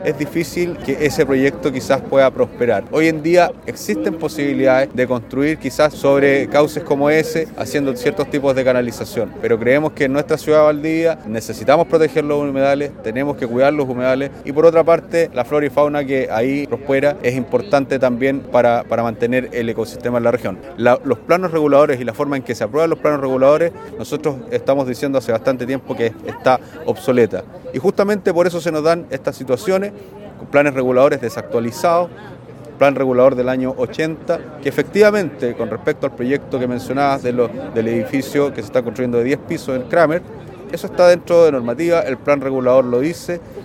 es difícil que ese proyecto quizás pueda prosperar. Hoy en día existen posibilidades de construir quizás sobre cauces como ese, haciendo ciertos tipos de canalización, pero creemos que en nuestra ciudad de Valdivia necesitamos proteger los humedales, tenemos que cuidar los humedales y por otra parte la flora y fauna que ahí prospera es importante también para mantener el ecosistema en la región. Los planos reguladores y la forma en que se aprueban los planos reguladores, nosotros estamos diciendo hace bastante tiempo que está obsoleta. Y justamente por eso se nos dan estas situaciones, con planes reguladores desactualizados, plan regulador del año 80, que efectivamente, con respecto al proyecto que mencionabas del edificio que se está construyendo de 10 pisos en Kramer, eso está dentro de normativa, el plan regulador lo dice,